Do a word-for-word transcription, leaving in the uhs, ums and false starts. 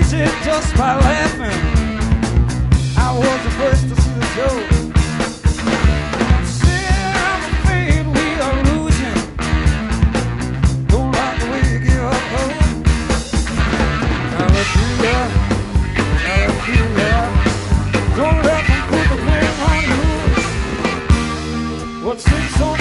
it just by laughing. I was the first to see the show. Said I'm afraid we are losing. Don't like the way you give up hope. Hallelujah, hallelujah. Don't let them put the blame on you. What's this on?